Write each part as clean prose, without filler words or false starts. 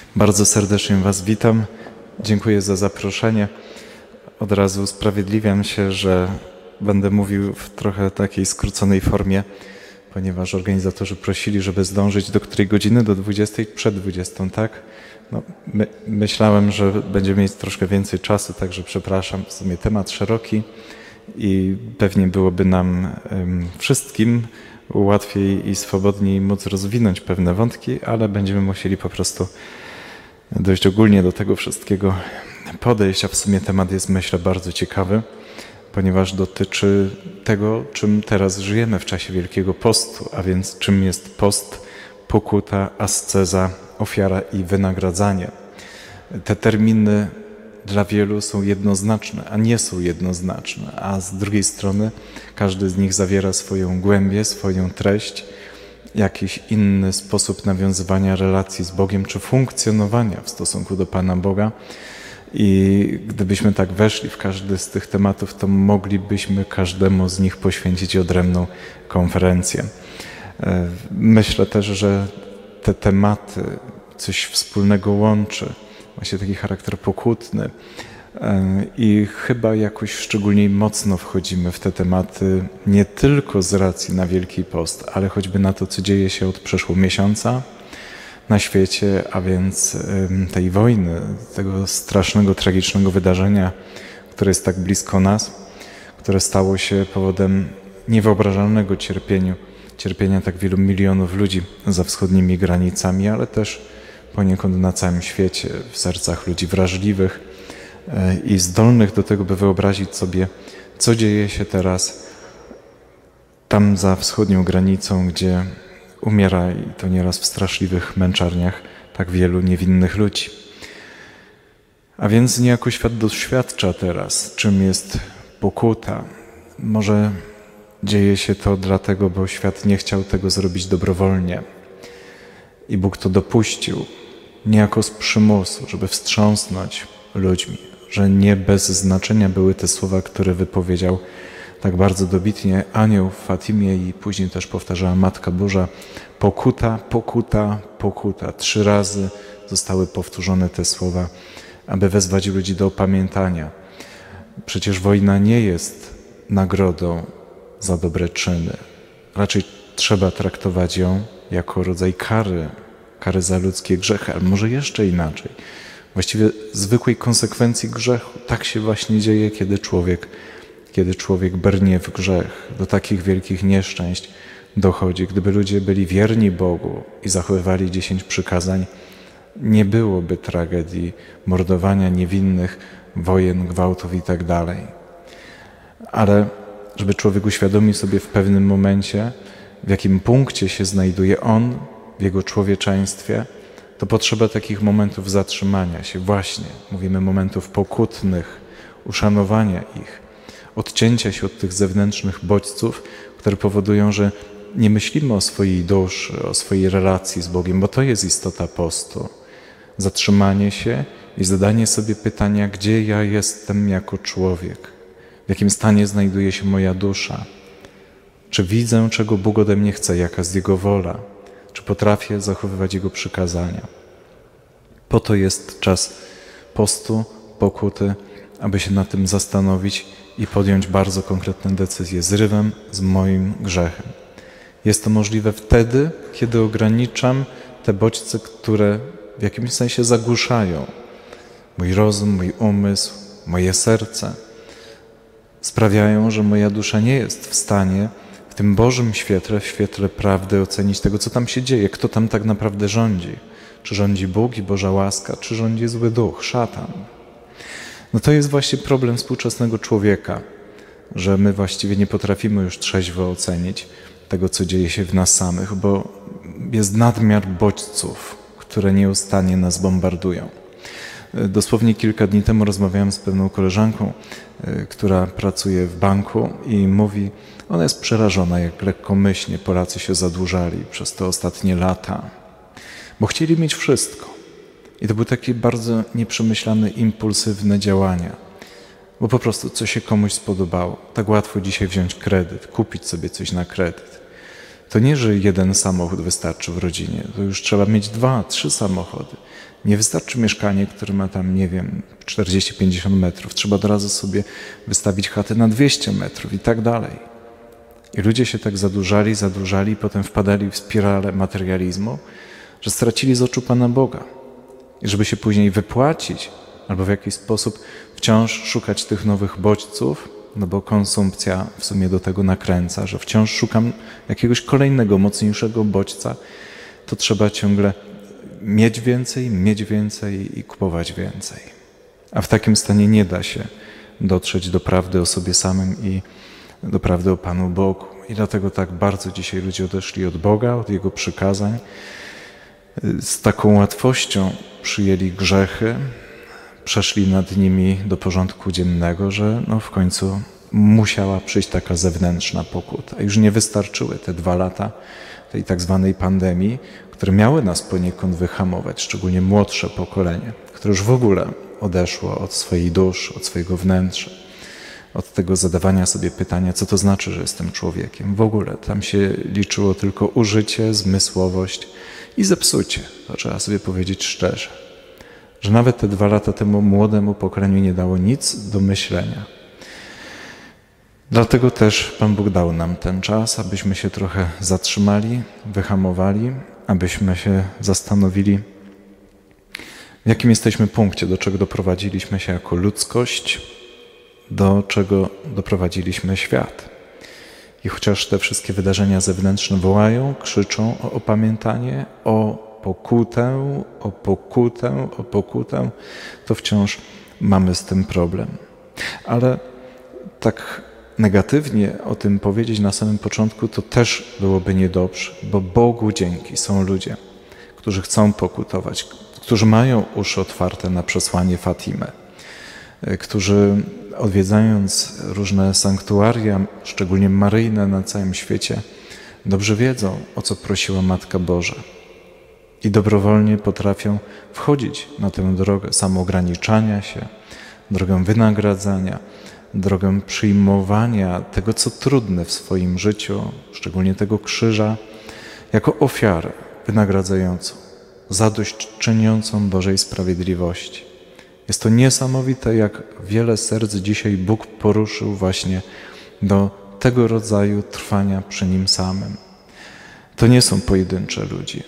Bardzo serdecznie Was witam. Dziękuję za zaproszenie. Od razu usprawiedliwiam się, że będę mówił w trochę takiej skróconej formie, ponieważ organizatorzy prosili, żeby zdążyć do której godziny? Do 20, przed 20, tak? No, myślałem, że będziemy mieć troszkę więcej czasu, także przepraszam. W sumie temat szeroki i pewnie byłoby nam wszystkim łatwiej i swobodniej móc rozwinąć pewne wątki, ale będziemy musieli po prostu dość ogólnie do tego wszystkiego podejść, a w sumie temat jest, myślę, bardzo ciekawy, ponieważ dotyczy tego, czym teraz żyjemy w czasie Wielkiego Postu, a więc czym jest post, pokuta, asceza, ofiara i wynagradzanie. Te terminy dla wielu są jednoznaczne, a nie są jednoznaczne, a z drugiej strony każdy z nich zawiera swoją głębię, swoją treść, jakiś inny sposób nawiązywania relacji z Bogiem czy funkcjonowania w stosunku do Pana Boga. I gdybyśmy tak weszli w każdy z tych tematów, to moglibyśmy każdemu z nich poświęcić odrębną konferencję. Myślę też, że te tematy coś wspólnego łączy, właśnie taki charakter pokutny i chyba jakoś szczególnie mocno wchodzimy w te tematy nie tylko z racji na Wielki Post, ale choćby na to, co dzieje się od przeszło miesiąca na świecie, a więc tej wojny, tego strasznego, tragicznego wydarzenia, które jest tak blisko nas, które stało się powodem niewyobrażalnego cierpienia tak wielu milionów ludzi za wschodnimi granicami, ale też poniekąd na całym świecie, w sercach ludzi wrażliwych i zdolnych do tego, by wyobrazić sobie, co dzieje się teraz tam za wschodnią granicą, gdzie umiera, i to nieraz w straszliwych męczarniach, tak wielu niewinnych ludzi. A więc niejako świat doświadcza teraz, czym jest pokuta. Może dzieje się to dlatego, bo świat nie chciał tego zrobić dobrowolnie. I Bóg to dopuścił, niejako z przymusu, żeby wstrząsnąć ludźmi, że nie bez znaczenia były te słowa, które wypowiedział tak bardzo dobitnie anioł w Fatimie i później też powtarzała Matka Boża: pokuta, pokuta, pokuta. 3 razy zostały powtórzone te słowa, aby wezwać ludzi do opamiętania. Przecież wojna nie jest nagrodą za dobre czyny. Raczej trzeba traktować ją jako rodzaj kary za ludzkie grzechy, ale może jeszcze inaczej. Właściwie zwykłej konsekwencji grzechu. Tak się właśnie dzieje, kiedy człowiek brnie w grzech. Do takich wielkich nieszczęść dochodzi. Gdyby ludzie byli wierni Bogu i zachowywali 10 przykazań, nie byłoby tragedii, mordowania niewinnych, wojen, gwałtów i tak dalej. Ale żeby człowiek uświadomił sobie w pewnym momencie, w jakim punkcie się znajduje on w jego człowieczeństwie, to potrzeba takich momentów zatrzymania się. Właśnie, mówimy momentów pokutnych, uszanowania ich, odcięcia się od tych zewnętrznych bodźców, które powodują, że nie myślimy o swojej duszy, o swojej relacji z Bogiem, bo to jest istota postu. Zatrzymanie się i zadanie sobie pytania, gdzie ja jestem jako człowiek, w jakim stanie znajduje się moja dusza, czy widzę, czego Bóg ode mnie chce, jaka jest Jego wola, czy potrafię zachowywać Jego przykazania. Po to jest czas postu, pokuty, aby się nad tym zastanowić i podjąć bardzo konkretne decyzje. Zrywam z moim grzechem. Jest to możliwe wtedy, kiedy ograniczam te bodźce, które w jakimś sensie zagłuszają mój rozum, mój umysł, moje serce. Sprawiają, że moja dusza nie jest w stanie w tym Bożym świetle, w świetle prawdy ocenić tego, co tam się dzieje, kto tam tak naprawdę rządzi. Czy rządzi Bóg i Boża łaska, czy rządzi zły duch, szatan. No to jest właśnie problem współczesnego człowieka, że my właściwie nie potrafimy już trzeźwo ocenić tego, co dzieje się w nas samych, bo jest nadmiar bodźców, które nieustannie nas bombardują. Dosłownie kilka dni temu rozmawiałem z pewną koleżanką, która pracuje w banku i mówi, ona jest przerażona, jak lekkomyślnie Polacy się zadłużali przez te ostatnie lata, bo chcieli mieć wszystko. I to były takie bardzo nieprzemyślane, impulsywne działania, bo po prostu co się komuś spodobało. Tak łatwo dzisiaj wziąć kredyt, kupić sobie coś na kredyt. To nie, że jeden samochód wystarczy w rodzinie, to już trzeba mieć 2, 3 samochody. Nie wystarczy mieszkanie, które ma tam, 40-50 metrów. Trzeba od razu sobie wystawić chatę na 200 metrów i tak dalej. I ludzie się tak zadłużali, potem wpadali w spiralę materializmu, że stracili z oczu Pana Boga. I żeby się później wypłacić, albo w jakiś sposób wciąż szukać tych nowych bodźców, no bo konsumpcja w sumie do tego nakręca, że wciąż szukam jakiegoś kolejnego, mocniejszego bodźca, to trzeba ciągle mieć więcej i kupować więcej. A w takim stanie nie da się dotrzeć do prawdy o sobie samym i do prawdy o Panu Bogu. I dlatego tak bardzo dzisiaj ludzie odeszli od Boga, od Jego przykazań. Z taką łatwością przyjęli grzechy, przeszli nad nimi do porządku dziennego, że w końcu musiała przyjść taka zewnętrzna pokuta. Już nie wystarczyły te 2 lata tej tak zwanej pandemii, które miały nas poniekąd wyhamować, szczególnie młodsze pokolenie, które już w ogóle odeszło od swojej duszy, od swojego wnętrza, od tego zadawania sobie pytania, co to znaczy, że jestem człowiekiem. W ogóle tam się liczyło tylko użycie, zmysłowość i zepsucie. To trzeba sobie powiedzieć szczerze, że nawet te 2 lata temu młodemu pokoleniu nie dało nic do myślenia. Dlatego też Pan Bóg dał nam ten czas, abyśmy się trochę zatrzymali, wyhamowali, abyśmy się zastanowili, w jakim jesteśmy punkcie, do czego doprowadziliśmy się jako ludzkość, do czego doprowadziliśmy świat. I chociaż te wszystkie wydarzenia zewnętrzne wołają, krzyczą o opamiętanie, o pokutę, to wciąż mamy z tym problem. Ale tak negatywnie o tym powiedzieć na samym początku, to też byłoby niedobrze, bo Bogu dzięki są ludzie, którzy chcą pokutować, którzy mają uszy otwarte na przesłanie Fatimy, którzy odwiedzając różne sanktuaria, szczególnie maryjne na całym świecie, dobrze wiedzą, o co prosiła Matka Boża i dobrowolnie potrafią wchodzić na tę drogę samoograniczania się, drogę wynagradzania, drogę przyjmowania tego, co trudne w swoim życiu, szczególnie tego krzyża, jako ofiarę wynagradzającą, zadośćczyniącą Bożej sprawiedliwości. Jest to niesamowite, jak wiele serc dzisiaj Bóg poruszył właśnie do tego rodzaju trwania przy Nim samym. To nie są pojedyncze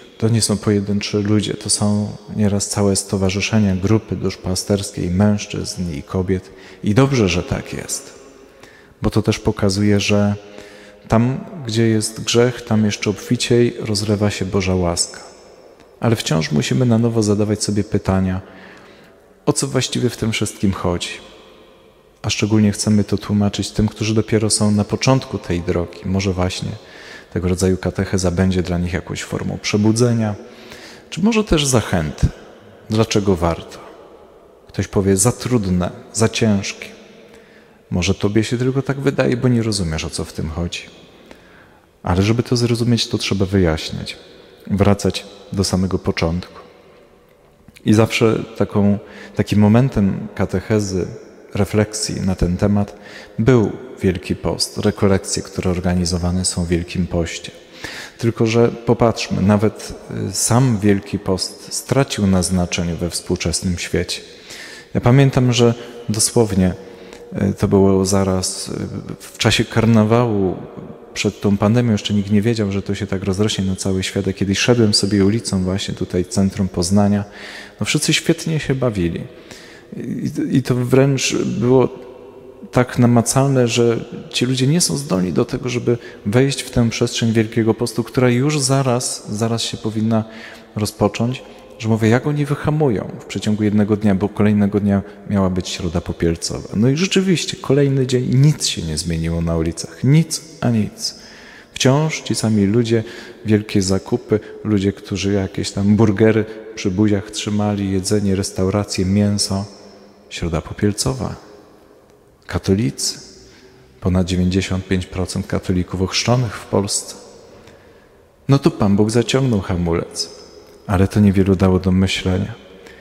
ludzie, to są nieraz całe stowarzyszenia, grupy duszpasterskie, mężczyzn i kobiet. I dobrze, że tak jest, bo to też pokazuje, że tam, gdzie jest grzech, tam jeszcze obficiej rozlewa się Boża łaska. Ale wciąż musimy na nowo zadawać sobie pytania, o co właściwie w tym wszystkim chodzi. A szczególnie chcemy to tłumaczyć tym, którzy dopiero są na początku tej drogi. Może właśnie tego rodzaju katecheza będzie dla nich jakąś formą przebudzenia, czy może też zachęty. Dlaczego warto? Ktoś powie, za trudne, za ciężkie. Może tobie się tylko tak wydaje, bo nie rozumiesz, o co w tym chodzi. Ale żeby to zrozumieć, to trzeba wyjaśniać, wracać do samego początku. I zawsze takim momentem katechezy, refleksji na ten temat był Wielki Post, rekolekcje, które organizowane są w Wielkim Poście. Tylko że popatrzmy, nawet sam Wielki Post stracił na znaczeniu we współczesnym świecie. Ja pamiętam, że dosłownie to było zaraz w czasie karnawału, przed tą pandemią jeszcze nikt nie wiedział, że to się tak rozrośnie na cały świat. A kiedy szedłem sobie ulicą właśnie tutaj centrum Poznania, wszyscy świetnie się bawili. I to wręcz było tak namacalne, że ci ludzie nie są zdolni do tego, żeby wejść w tę przestrzeń Wielkiego Postu, która już zaraz się powinna rozpocząć, że mówię, jak oni wyhamują w przeciągu jednego dnia, bo kolejnego dnia miała być Środa Popielcowa. No i rzeczywiście, kolejny dzień i nic się nie zmieniło na ulicach. Nic, a nic. Wciąż ci sami ludzie, wielkie zakupy, ludzie, którzy jakieś tam burgery przy buziach trzymali, jedzenie, restauracje, mięso. Środa Popielcowa. Katolicy. Ponad 95% katolików ochrzczonych w Polsce. No to Pan Bóg zaciągnął hamulec. Ale to niewielu dało do myślenia.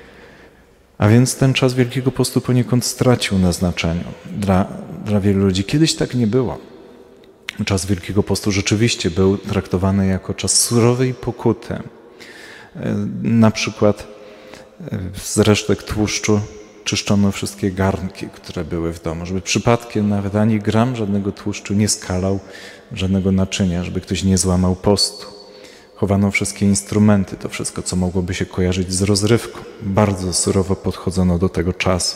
A więc ten czas Wielkiego Postu poniekąd stracił na znaczeniu dla wielu ludzi. Kiedyś tak nie było. czas Wielkiego Postu rzeczywiście był traktowany jako czas surowej pokuty. Na przykład z resztek tłuszczu czyszczono wszystkie garnki, które były w domu, żeby przypadkiem nawet ani gram żadnego tłuszczu nie skalał żadnego naczynia, żeby ktoś nie złamał postu. Chowano wszystkie instrumenty, to wszystko, co mogłoby się kojarzyć z rozrywką. Bardzo surowo podchodzono do tego czasu.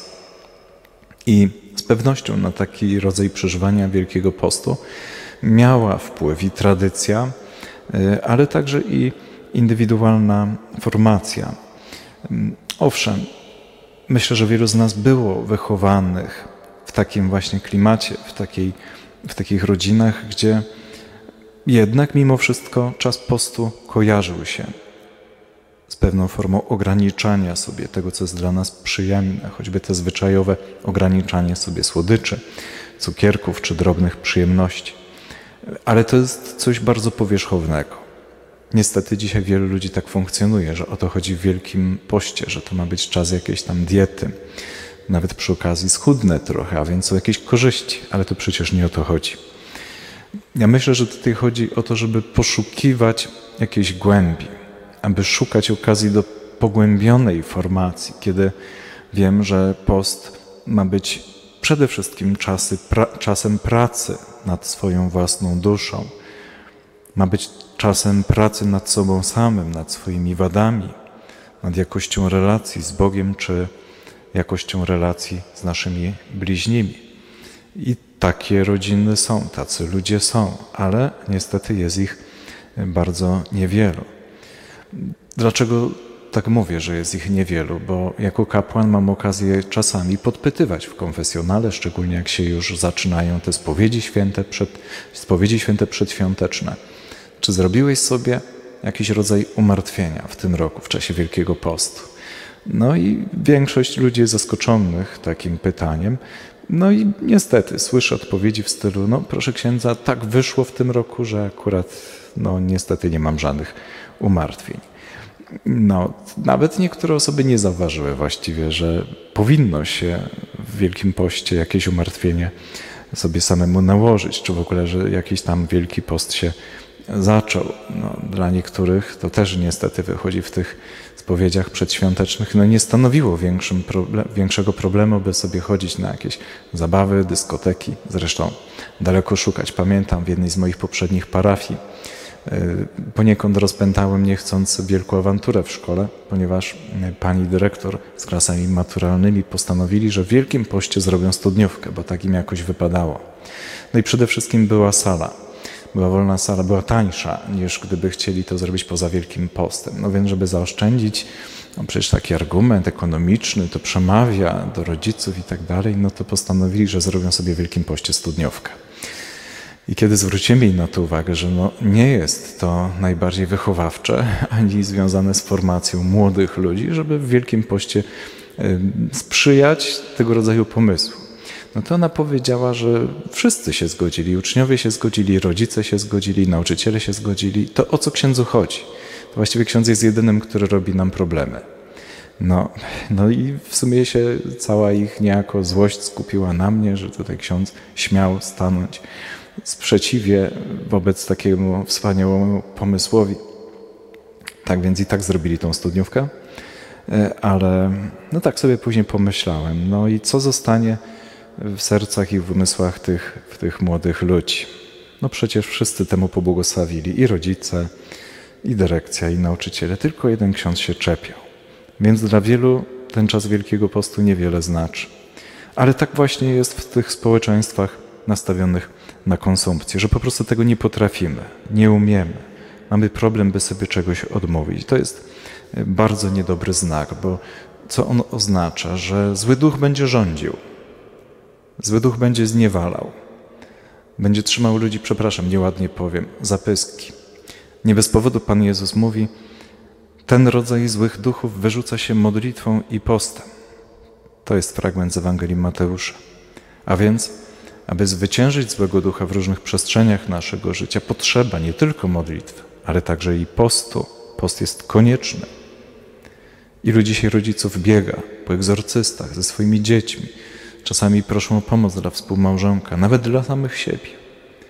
I z pewnością na taki rodzaj przeżywania Wielkiego Postu miała wpływ i tradycja, ale także i indywidualna formacja. Owszem, myślę, że wielu z nas było wychowanych w takim właśnie klimacie, w takich rodzinach, gdzie jednak mimo wszystko czas postu kojarzył się z pewną formą ograniczania sobie tego, co jest dla nas przyjemne, choćby te zwyczajowe ograniczanie sobie słodyczy, cukierków czy drobnych przyjemności. Ale to jest coś bardzo powierzchownego. Niestety dzisiaj wielu ludzi tak funkcjonuje, że o to chodzi w Wielkim Poście, że to ma być czas jakiejś tam diety. Nawet przy okazji schudnę trochę, a więc są jakieś korzyści, ale to przecież nie o to chodzi. Ja myślę, że tutaj chodzi o to, żeby poszukiwać jakiejś głębi, aby szukać okazji do pogłębionej formacji, kiedy wiem, że post ma być przede wszystkim czasem pracy nad swoją własną duszą. Ma być czasem pracy nad sobą samym, nad swoimi wadami, nad jakością relacji z Bogiem, czy jakością relacji z naszymi bliźnimi. I takie rodziny są, tacy ludzie są, ale niestety jest ich bardzo niewielu. Dlaczego tak mówię, że jest ich niewielu? Bo jako kapłan mam okazję czasami podpytywać w konfesjonale, szczególnie jak się już zaczynają te spowiedzi święte przedświąteczne. Czy zrobiłeś sobie jakiś rodzaj umartwienia w tym roku, w czasie Wielkiego Postu? No i większość ludzi jest zaskoczonych takim pytaniem. No i niestety słyszę odpowiedzi w stylu, no proszę księdza, tak wyszło w tym roku, że akurat niestety nie mam żadnych umartwień. Nawet niektóre osoby nie zauważyły właściwie, że powinno się w Wielkim Poście jakieś umartwienie sobie samemu nałożyć, czy w ogóle, że jakiś tam Wielki Post się zaczął. Dla niektórych to też niestety wychodzi w tych spowiedziach przedświątecznych, nie stanowiło większego problemu, by sobie chodzić na jakieś zabawy, dyskoteki. Zresztą daleko szukać. Pamiętam w jednej z moich poprzednich parafii poniekąd rozpętałem niechcąc wielką awanturę w szkole, ponieważ pani dyrektor z klasami maturalnymi postanowili, że w Wielkim Poście zrobią studniówkę, bo tak im jakoś wypadało. No i przede wszystkim była sala. Była wolna sala, była tańsza niż gdyby chcieli to zrobić poza Wielkim Postem. No więc, żeby zaoszczędzić, przecież taki argument ekonomiczny, to przemawia do rodziców i tak dalej, to postanowili, że zrobią sobie w Wielkim Poście studniówkę. I kiedy zwróciłem jej na to uwagę, że nie jest to najbardziej wychowawcze, ani związane z formacją młodych ludzi, żeby w Wielkim Poście sprzyjać tego rodzaju pomysłu. To ona powiedziała, że wszyscy się zgodzili, uczniowie się zgodzili, rodzice się zgodzili, nauczyciele się zgodzili. To o co księdzu chodzi? To właściwie ksiądz jest jedynym, który robi nam problemy. I w sumie się cała ich niejako złość skupiła na mnie, że tutaj ksiądz śmiał stanąć sprzeciwie wobec takiemu wspaniałemu pomysłowi. Tak więc i tak zrobili tą studniówkę, ale tak sobie później pomyślałem. I co zostanie w sercach i w umysłach tych młodych ludzi? Przecież wszyscy temu pobłogosławili, i rodzice, i dyrekcja, i nauczyciele. Tylko jeden ksiądz się czepiał. Więc dla wielu ten czas Wielkiego Postu niewiele znaczy. Ale tak właśnie jest w tych społeczeństwach nastawionych na konsumpcję, że po prostu tego nie potrafimy, nie umiemy. Mamy problem, by sobie czegoś odmówić. To jest bardzo niedobry znak, bo co on oznacza? Że zły duch będzie rządził. Zły duch będzie zniewalał. Będzie trzymał ludzi, nieładnie powiem, za pyski. Nie bez powodu Pan Jezus mówi, ten rodzaj złych duchów wyrzuca się modlitwą i postem. To jest fragment z Ewangelii Mateusza. A więc, aby zwyciężyć złego ducha w różnych przestrzeniach naszego życia, potrzeba nie tylko modlitwy, ale także i postu. Post jest konieczny. Ilu dzisiaj rodziców biega po egzorcystach ze swoimi dziećmi, czasami proszą o pomoc dla współmałżonka, nawet dla samych siebie.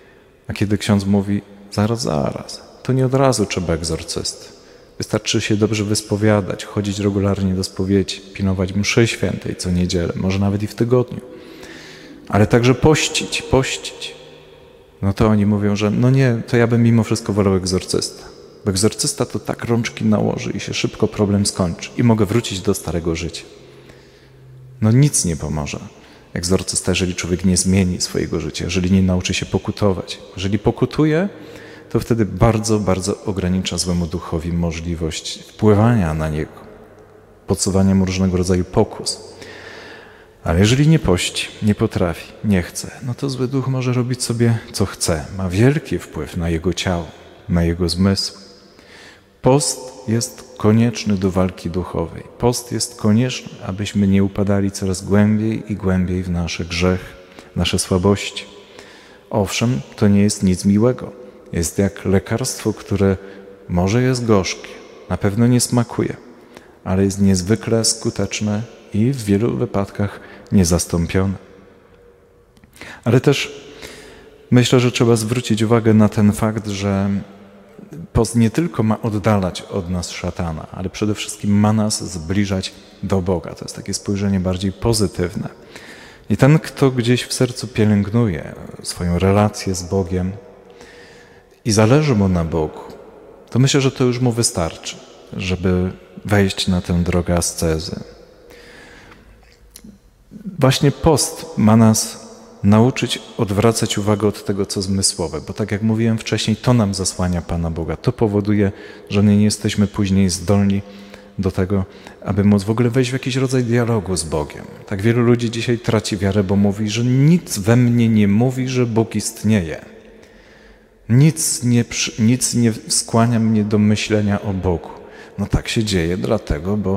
A kiedy ksiądz mówi, zaraz, to nie od razu trzeba egzorcysty. Wystarczy się dobrze wyspowiadać, chodzić regularnie do spowiedzi, pilnować mszy świętej co niedzielę, może nawet i w tygodniu. Ale także pościć. No to oni mówią, że no nie, to ja bym mimo wszystko wolał egzorcysta. Bo egzorcysta to tak rączki nałoży i się szybko problem skończy i mogę wrócić do starego życia. No nic nie pomoże egzorcysta, jeżeli człowiek nie zmieni swojego życia, jeżeli nie nauczy się pokutować. Jeżeli pokutuje, to wtedy bardzo, bardzo ogranicza złemu duchowi możliwość wpływania na niego, podsuwania mu różnego rodzaju pokus. Ale jeżeli nie pości, nie potrafi, nie chce, no to zły duch może robić sobie co chce. Ma wielki wpływ na jego ciało, na jego zmysł. Post jest konieczny do walki duchowej. Post jest konieczny, abyśmy nie upadali coraz głębiej i głębiej w nasze grzechy, nasze słabości. Owszem, to nie jest nic miłego. Jest jak lekarstwo, które może jest gorzkie, na pewno nie smakuje, ale jest niezwykle skuteczne i w wielu wypadkach niezastąpione. Ale też myślę, że trzeba zwrócić uwagę na ten fakt, że post nie tylko ma oddalać od nas szatana, ale przede wszystkim ma nas zbliżać do Boga. To jest takie spojrzenie bardziej pozytywne. I ten, kto gdzieś w sercu pielęgnuje swoją relację z Bogiem i zależy mu na Bogu, to myślę, że to już mu wystarczy, żeby wejść na tę drogę ascezy. Właśnie post ma nas nauczyć odwracać uwagę od tego, co zmysłowe, bo tak jak mówiłem wcześniej, to nam zasłania Pana Boga. To powoduje, że my nie jesteśmy później zdolni do tego, aby móc w ogóle wejść w jakiś rodzaj dialogu z Bogiem. Tak wielu ludzi dzisiaj traci wiarę, bo mówi, że nic we mnie nie mówi, że Bóg istnieje. Nic nie skłania mnie do myślenia o Bogu. No tak się dzieje dlatego, bo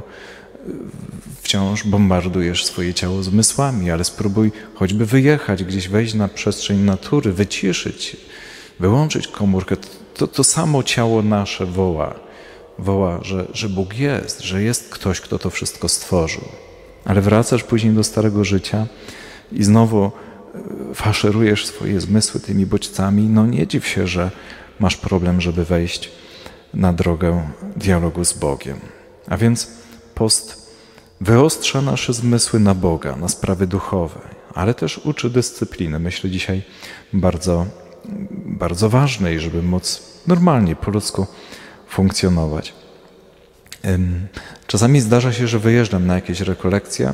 wciąż bombardujesz swoje ciało zmysłami, ale spróbuj choćby wyjechać, gdzieś wejść na przestrzeń natury, wyciszyć, wyłączyć komórkę. To samo ciało nasze woła, że Bóg jest, że jest ktoś, kto to wszystko stworzył. Ale wracasz później do starego życia i znowu faszerujesz swoje zmysły tymi bodźcami. No nie dziw się, że masz problem, żeby wejść na drogę dialogu z Bogiem. A więc post wyostrza nasze zmysły na Boga, na sprawy duchowe, ale też uczy dyscypliny. Myślę dzisiaj bardzo, bardzo ważnej, żeby móc normalnie, po ludzku funkcjonować. Czasami zdarza się, że wyjeżdżam na jakieś rekolekcje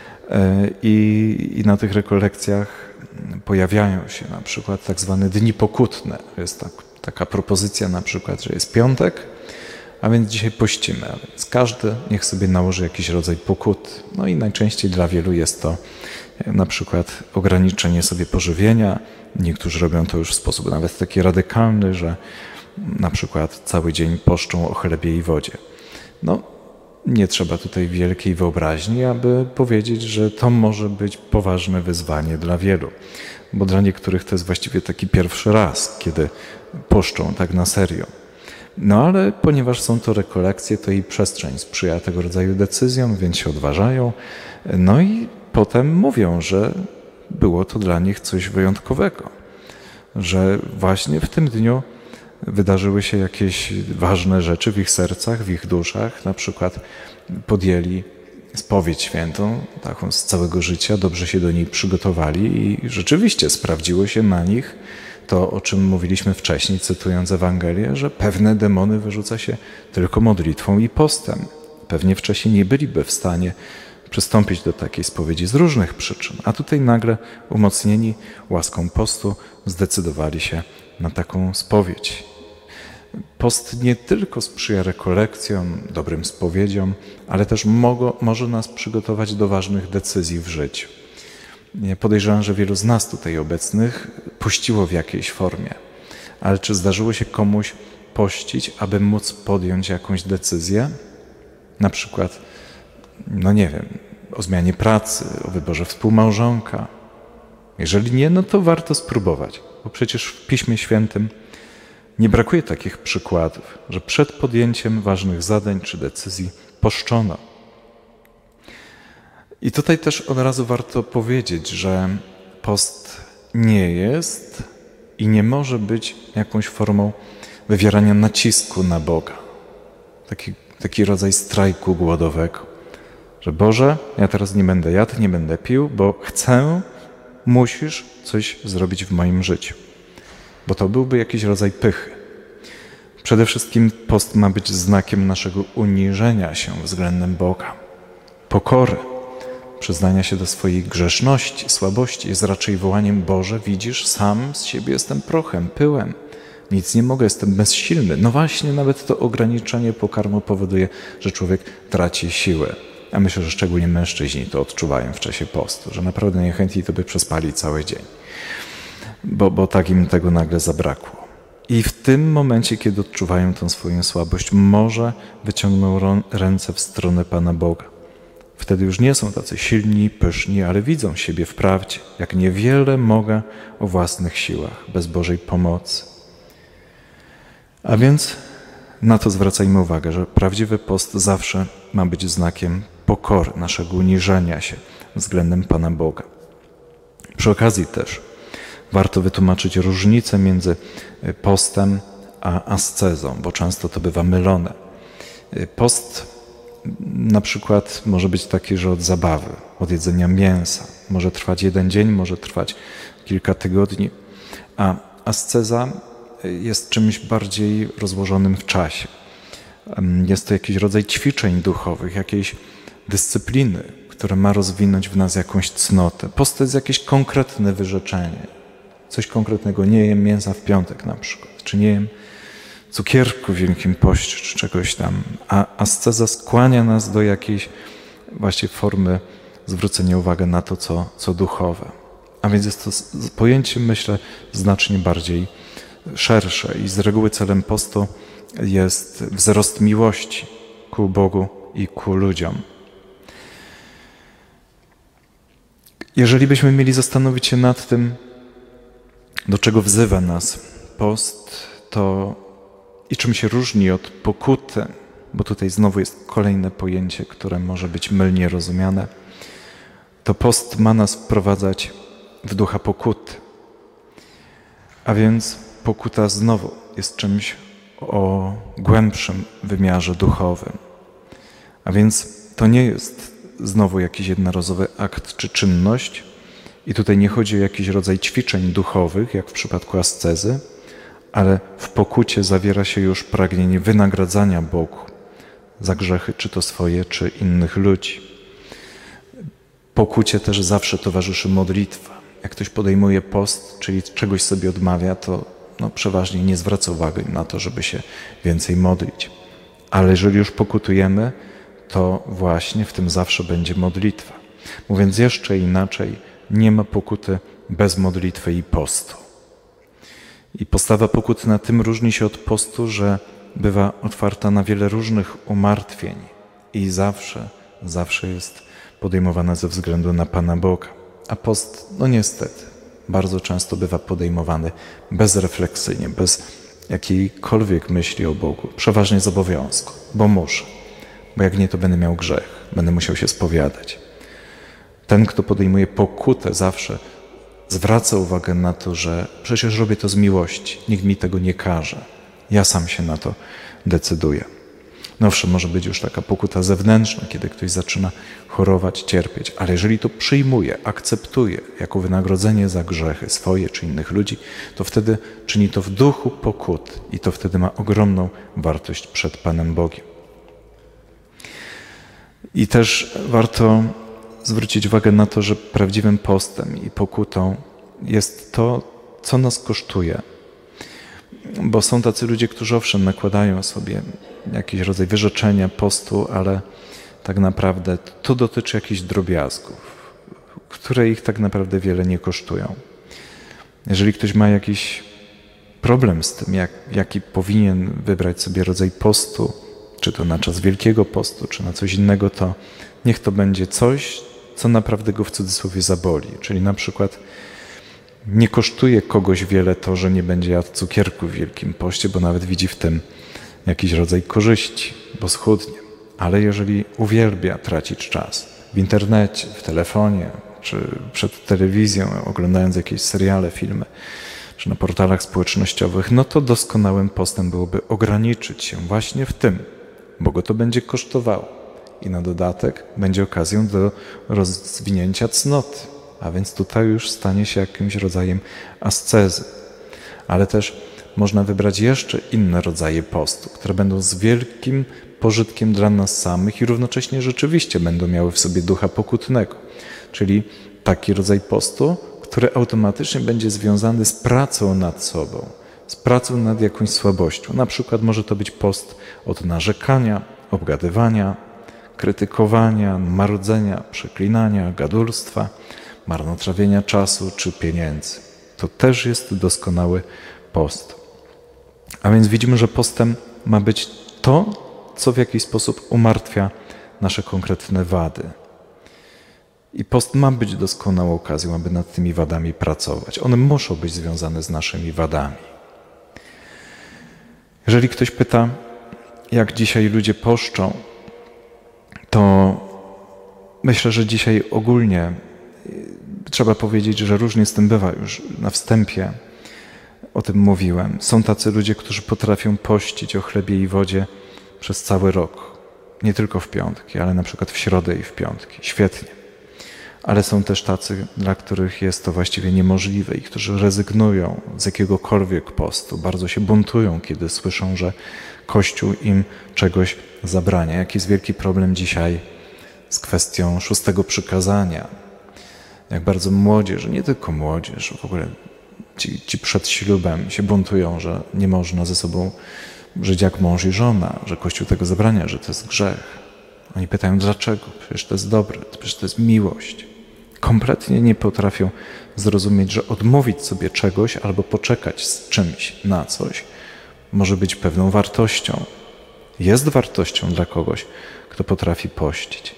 i na tych rekolekcjach pojawiają się na przykład tak zwane dni pokutne. Jest taka propozycja na przykład, że jest piątek, a więc dzisiaj pościmy, a więc każdy niech sobie nałoży jakiś rodzaj pokuty. No i najczęściej dla wielu jest to na przykład ograniczenie sobie pożywienia. Niektórzy robią to już w sposób nawet taki radykalny, że na przykład cały dzień poszczą o chlebie i wodzie. No, nie trzeba tutaj wielkiej wyobraźni, aby powiedzieć, że to może być poważne wyzwanie dla wielu, bo dla niektórych to jest właściwie taki pierwszy raz, kiedy poszczą tak na serio. No ale ponieważ są to rekolekcje, to i przestrzeń sprzyja tego rodzaju decyzjom, więc się odważają. No i potem mówią, że było to dla nich coś wyjątkowego, że właśnie w tym dniu wydarzyły się jakieś ważne rzeczy w ich sercach, w ich duszach. Na przykład podjęli spowiedź świętą, taką z całego życia, dobrze się do niej przygotowali i rzeczywiście sprawdziło się na nich to, o czym mówiliśmy wcześniej, cytując Ewangelię, że pewne demony wyrzuca się tylko modlitwą i postem. Pewnie wcześniej nie byliby w stanie przystąpić do takiej spowiedzi z różnych przyczyn, a tutaj nagle umocnieni łaską postu zdecydowali się na taką spowiedź. Post nie tylko sprzyja rekolekcjom, dobrym spowiedziom, ale też może nas przygotować do ważnych decyzji w życiu. Podejrzewam, że wielu z nas tutaj obecnych pościło w jakiejś formie, ale czy zdarzyło się komuś pościć, aby móc podjąć jakąś decyzję? Na przykład, no nie wiem, o zmianie pracy, o wyborze współmałżonka. Jeżeli nie, no to warto spróbować, bo przecież w Piśmie Świętym nie brakuje takich przykładów, że przed podjęciem ważnych zadań czy decyzji poszczono. I tutaj też od razu warto powiedzieć, że post nie jest i nie może być jakąś formą wywierania nacisku na Boga. Taki rodzaj strajku głodowego, że Boże, ja teraz nie będę jadł, nie będę pił, bo chcę, musisz coś zrobić w moim życiu. Bo to byłby jakiś rodzaj pychy. Przede wszystkim post ma być znakiem naszego uniżenia się względem Boga, pokory, przyznania się do swojej grzeszności, słabości. Jest raczej wołaniem: Boże, widzisz, sam z siebie jestem prochem, pyłem, nic nie mogę, jestem bezsilny. No właśnie, nawet to ograniczenie pokarmu powoduje, że człowiek traci siłę. A myślę, że szczególnie mężczyźni to odczuwają w czasie postu, że naprawdę najchętniej to by przespali cały dzień, bo tak im tego nagle zabrakło. I w tym momencie, kiedy odczuwają tą swoją słabość, może wyciągną ręce w stronę Pana Boga. Wtedy już nie są tacy silni, pyszni, ale widzą siebie w prawdzie, jak niewiele mogę o własnych siłach, bez Bożej pomocy. A więc na to zwracajmy uwagę, że prawdziwy post zawsze ma być znakiem pokory, naszego uniżenia się względem Pana Boga. Przy okazji też warto wytłumaczyć różnicę między postem a ascezą, bo często to bywa mylone. Post na przykład może być taki, że od zabawy, od jedzenia mięsa. Może trwać 1 dzień, może trwać kilka tygodni, a asceza jest czymś bardziej rozłożonym w czasie. Jest to jakiś rodzaj ćwiczeń duchowych, jakiejś dyscypliny, która ma rozwinąć w nas jakąś cnotę. Post to jest jakieś konkretne wyrzeczenie. Coś konkretnego. Nie jem mięsa w piątek na przykład, czy nie jem cukierku w Wielkim Poście, czy czegoś tam. A asceza skłania nas do jakiejś właśnie formy zwrócenia uwagi na to, co duchowe. A więc jest to pojęcie, myślę, znacznie bardziej szersze i z reguły celem postu jest wzrost miłości ku Bogu i ku ludziom. Jeżeli byśmy mieli zastanowić się nad tym, do czego wzywa nas post, to i czym się różni od pokuty, bo tutaj znowu jest kolejne pojęcie, które może być mylnie rozumiane, to post ma nas wprowadzać w ducha pokuty. A więc pokuta znowu jest czymś o głębszym wymiarze duchowym. A więc to nie jest znowu jakiś jednorazowy akt czy czynność i tutaj nie chodzi o jakiś rodzaj ćwiczeń duchowych, jak w przypadku ascezy, ale w pokucie zawiera się już pragnienie wynagradzania Bogu za grzechy, czy to swoje, czy innych ludzi. Pokucie też zawsze towarzyszy modlitwa. Jak ktoś podejmuje post, czyli czegoś sobie odmawia, to przeważnie nie zwraca uwagi na to, żeby się więcej modlić. Ale jeżeli już pokutujemy, to właśnie w tym zawsze będzie modlitwa. Mówiąc jeszcze inaczej, nie ma pokuty bez modlitwy i postu. I postawa pokuty na tym różni się od postu, że bywa otwarta na wiele różnych umartwień i zawsze jest podejmowana ze względu na Pana Boga. A post, niestety, bardzo często bywa podejmowany bezrefleksyjnie, bez jakiejkolwiek myśli o Bogu, przeważnie z obowiązku, bo muszę, bo jak nie, to będę miał grzech, będę musiał się spowiadać. Ten, kto podejmuje pokutę, zawsze zwraca uwagę na to, że przecież robię to z miłości, nikt mi tego nie każe, ja sam się na to decyduję. Owszem, może być już taka pokuta zewnętrzna, kiedy ktoś zaczyna chorować, cierpieć, ale jeżeli to przyjmuje, akceptuje jako wynagrodzenie za grzechy swoje czy innych ludzi, to wtedy czyni to w duchu pokuty i to wtedy ma ogromną wartość przed Panem Bogiem. I też warto zwrócić uwagę na to, że prawdziwym postem i pokutą jest to, co nas kosztuje. Bo są tacy ludzie, którzy owszem nakładają sobie jakiś rodzaj wyrzeczenia postu, ale tak naprawdę to dotyczy jakichś drobiazgów, które ich tak naprawdę wiele nie kosztują. Jeżeli ktoś ma jakiś problem z tym, jaki powinien wybrać sobie rodzaj postu, czy to na czas Wielkiego Postu, czy na coś innego, to niech to będzie coś, co naprawdę go w cudzysłowie zaboli. Czyli na przykład nie kosztuje kogoś wiele to, że nie będzie jadł cukierku w Wielkim Poście, bo nawet widzi w tym jakiś rodzaj korzyści, bo schudnie. Ale jeżeli uwielbia tracić czas w internecie, w telefonie, czy przed telewizją, oglądając jakieś seriale, filmy, czy na portalach społecznościowych, no to doskonałym postem byłoby ograniczyć się właśnie w tym, bo go to będzie kosztowało. I na dodatek będzie okazją do rozwinięcia cnoty, a więc tutaj już stanie się jakimś rodzajem ascezy. Ale też można wybrać jeszcze inne rodzaje postu, które będą z wielkim pożytkiem dla nas samych i równocześnie rzeczywiście będą miały w sobie ducha pokutnego. Czyli taki rodzaj postu, który automatycznie będzie związany z pracą nad sobą, z pracą nad jakąś słabością. Na przykład może to być post od narzekania, obgadywania, krytykowania, marudzenia, przeklinania, gadulstwa, marnotrawienia czasu czy pieniędzy. To też jest doskonały post. A więc widzimy, że postem ma być to, co w jakiś sposób umartwia nasze konkretne wady. I post ma być doskonałą okazją, aby nad tymi wadami pracować. One muszą być związane z naszymi wadami. Jeżeli ktoś pyta, jak dzisiaj ludzie poszczą, to myślę, że dzisiaj ogólnie trzeba powiedzieć, że różnie z tym bywa. Już na wstępie o tym mówiłem. Są tacy ludzie, którzy potrafią pościć o chlebie i wodzie przez cały rok. Nie tylko w piątki, ale na przykład w środę i w piątki. Świetnie. Ale są też tacy, dla których jest to właściwie niemożliwe i którzy rezygnują z jakiegokolwiek postu. Bardzo się buntują, kiedy słyszą, że Kościół im czegoś zabrania. Jaki jest wielki problem dzisiaj z kwestią 6. przykazania. Jak bardzo młodzież, nie tylko młodzież, w ogóle ci przed ślubem się buntują, że nie można ze sobą żyć jak mąż i żona, że Kościół tego zabrania, że to jest grzech. Oni pytają, dlaczego? Przecież to jest dobre, przecież to jest miłość. Kompletnie nie potrafią zrozumieć, że odmówić sobie czegoś albo poczekać z czymś na coś może być pewną wartością. Jest wartością dla kogoś, kto potrafi pościć.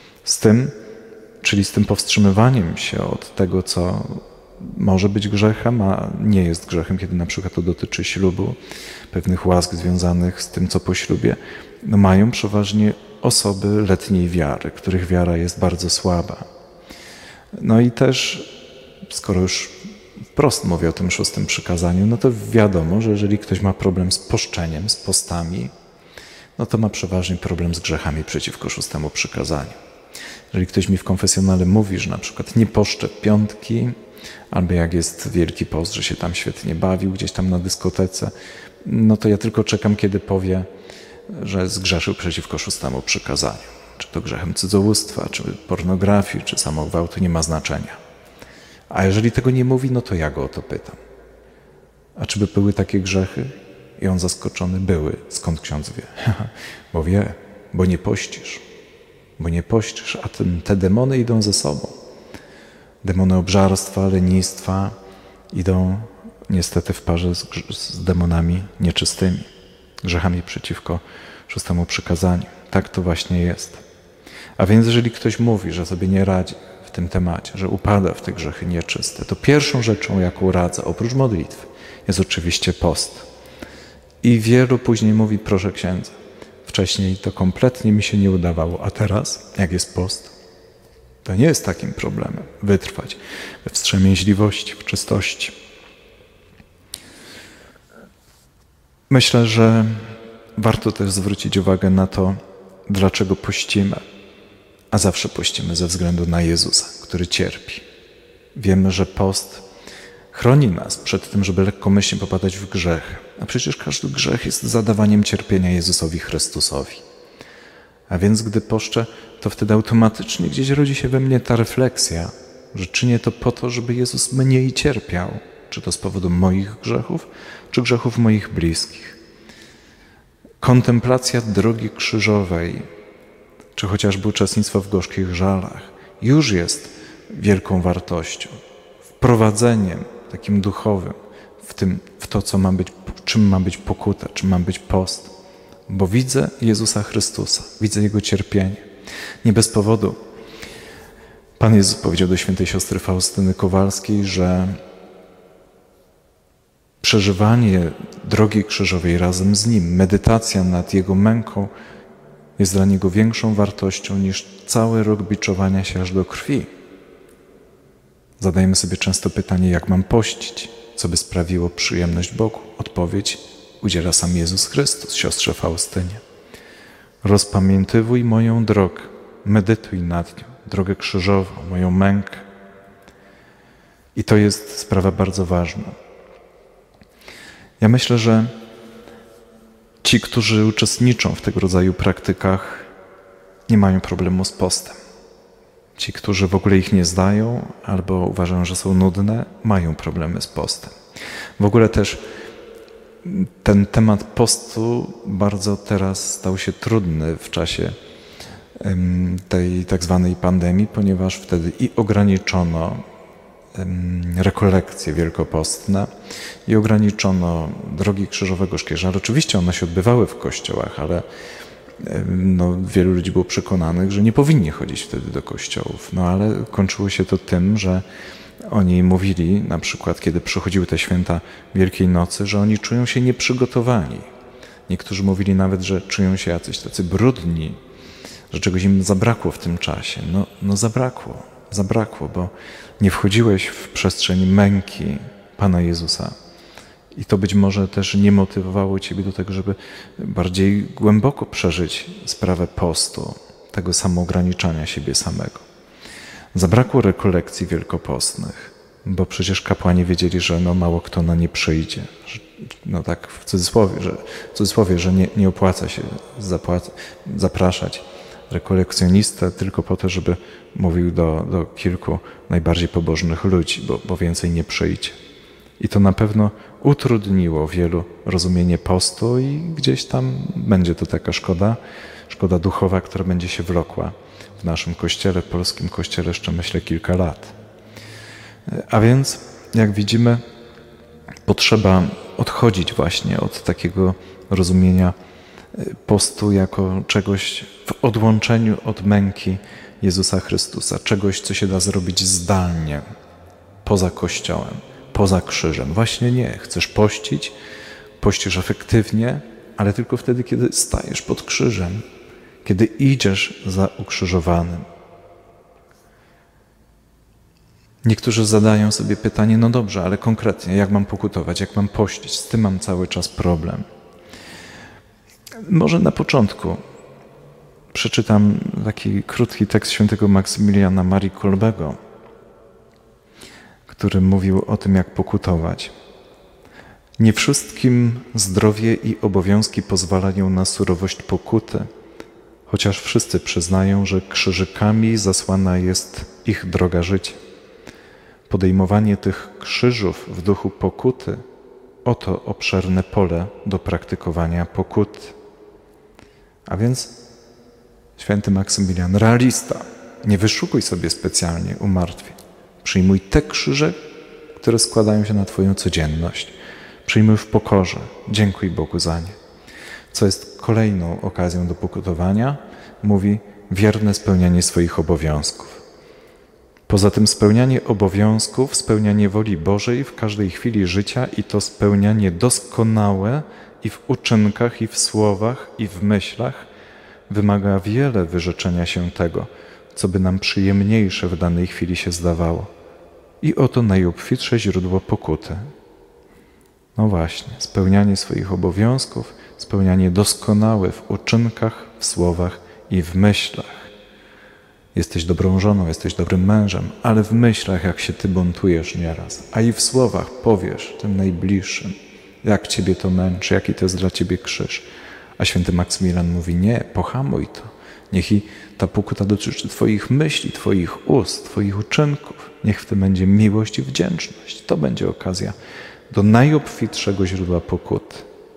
Czyli z tym powstrzymywaniem się od tego, co może być grzechem, a nie jest grzechem, kiedy na przykład to dotyczy ślubu, pewnych łask związanych z tym, co po ślubie, mają przeważnie osoby letniej wiary, których wiara jest bardzo słaba. No i też, skoro już wprost mówię o tym 6. przykazaniu, no to wiadomo, że jeżeli ktoś ma problem z poszczeniem, z postami, no to ma przeważnie problem z grzechami przeciwko 6. przykazaniu. Jeżeli ktoś mi w konfesjonale mówi, że na przykład nie poszczę w piątki, albo jak jest Wielki Post, że się tam świetnie bawił, gdzieś tam na dyskotece, no to ja tylko czekam, kiedy powie, że zgrzeszył przeciwko 6. przykazaniu. Czy to grzechem cudzołóstwa, czy pornografii, czy samogwałtu, nie ma znaczenia. A jeżeli tego nie mówi, no to ja go o to pytam. A czy by były takie grzechy? I on zaskoczony, były. Skąd ksiądz wie? Bo wie, bo nie pościsz. Bo nie pościsz, a te demony idą ze sobą. Demony obżarstwa, lenistwa idą niestety w parze z demonami nieczystymi, grzechami przeciwko 6. przykazaniu. Tak to właśnie jest. A więc jeżeli ktoś mówi, że sobie nie radzi w tym temacie, że upada w te grzechy nieczyste, to pierwszą rzeczą, jaką radzę, oprócz modlitwy, jest oczywiście post. I wielu później mówi, proszę księdza, wcześniej to kompletnie mi się nie udawało, a teraz, jak jest post, to nie jest takim problemem wytrwać we wstrzemięźliwości, w czystości. Myślę, że warto też zwrócić uwagę na to, dlaczego pościmy, a zawsze pościmy ze względu na Jezusa, który cierpi. Wiemy, że post chroni nas przed tym, żeby lekkomyślnie popadać w grzech. A przecież każdy grzech jest zadawaniem cierpienia Jezusowi Chrystusowi. A więc gdy poszczę, to wtedy automatycznie gdzieś rodzi się we mnie ta refleksja, że czynię to po to, żeby Jezus mniej cierpiał. Czy to z powodu moich grzechów, czy grzechów moich bliskich. Kontemplacja drogi krzyżowej, czy chociażby uczestnictwo w gorzkich żalach, już jest wielką wartością, wprowadzeniem takim duchowym w to, co ma być, czym ma być pokuta, czym ma być post. Bo widzę Jezusa Chrystusa, widzę Jego cierpienie. Nie bez powodu Pan Jezus powiedział do świętej siostry Faustyny Kowalskiej, że przeżywanie drogi krzyżowej razem z Nim, medytacja nad Jego męką jest dla Niego większą wartością niż cały rok biczowania się aż do krwi. Zadajemy sobie często pytanie, jak mam pościć, co by sprawiło przyjemność Bogu? Odpowiedź udziela sam Jezus Chrystus, siostrze Faustynie. Rozpamiętywuj moją drogę, medytuj nad nią, drogę krzyżową, moją mękę. I to jest sprawa bardzo ważna. Ja myślę, że ci, którzy uczestniczą w tego rodzaju praktykach, nie mają problemu z postem. Ci, którzy w ogóle ich nie zdają albo uważają, że są nudne, mają problemy z postem. W ogóle też ten temat postu bardzo teraz stał się trudny w czasie tej tak zwanej pandemii, ponieważ wtedy i ograniczono rekolekcje wielkopostne i ograniczono drogi Krzyżowego Szkieża. Oczywiście one się odbywały w kościołach, ale wielu ludzi było przekonanych, że nie powinni chodzić wtedy do kościołów. Ale kończyło się to tym, że oni mówili, na przykład kiedy przychodziły te święta Wielkiej Nocy, że oni czują się nieprzygotowani. Niektórzy mówili nawet, że czują się jacyś tacy brudni, że czegoś im zabrakło w tym czasie. Zabrakło, bo nie wchodziłeś w przestrzeń męki Pana Jezusa. I to być może też nie motywowało Ciebie do tego, żeby bardziej głęboko przeżyć sprawę postu, tego samoograniczania siebie samego. Zabrakło rekolekcji wielkopostnych, bo przecież kapłani wiedzieli, że mało kto na nie przyjdzie. Tak w cudzysłowie, że nie opłaca się zapraszać rekolekcjonistę tylko po to, żeby mówił do kilku najbardziej pobożnych ludzi, bo więcej nie przyjdzie. I to na pewno utrudniło wielu rozumienie postu i gdzieś tam będzie to taka szkoda duchowa, która będzie się wlokła w naszym Kościele, w polskim Kościele jeszcze myślę kilka lat. A więc, jak widzimy, potrzeba odchodzić właśnie od takiego rozumienia postu jako czegoś w odłączeniu od męki Jezusa Chrystusa, czegoś, co się da zrobić zdalnie, poza Kościołem, poza krzyżem. Właśnie nie. Chcesz pościć, pościsz efektywnie, ale tylko wtedy, kiedy stajesz pod krzyżem, kiedy idziesz za ukrzyżowanym. Niektórzy zadają sobie pytanie, dobrze, ale konkretnie, jak mam pokutować, jak mam pościć? Z tym mam cały czas problem. Może na początku przeczytam taki krótki tekst świętego Maksymiliana Marii Kolbego, który mówił o tym, jak pokutować. Nie wszystkim zdrowie i obowiązki pozwalają na surowość pokuty, chociaż wszyscy przyznają, że krzyżykami zasłana jest ich droga życia. Podejmowanie tych krzyżów w duchu pokuty, oto obszerne pole do praktykowania pokuty. A więc święty Maksymilian, realista, nie wyszukuj sobie specjalnie umartwień. Przyjmuj te krzyże, które składają się na Twoją codzienność. Przyjmuj w pokorze. Dziękuj Bogu za nie. Co jest kolejną okazją do pokutowania? Mówi wierne spełnianie swoich obowiązków. Poza tym spełnianie obowiązków, spełnianie woli Bożej w każdej chwili życia i to spełnianie doskonałe i w uczynkach, i w słowach, i w myślach wymaga wiele wyrzeczenia się tego, co by nam przyjemniejsze w danej chwili się zdawało. I oto najobfitsze źródło pokuty. Właśnie, spełnianie swoich obowiązków, spełnianie doskonałe w uczynkach, w słowach i w myślach. Jesteś dobrą żoną, jesteś dobrym mężem, ale w myślach, jak się Ty buntujesz nieraz, a i w słowach powiesz tym najbliższym, jak Ciebie to męczy, jaki to jest dla Ciebie krzyż. A święty Maksymilian mówi, nie, pohamuj to. Niech i ta pokuta dotyczy Twoich myśli, Twoich ust, Twoich uczynków. Niech w tym będzie miłość i wdzięczność. To będzie okazja do najobfitszego źródła pokuty.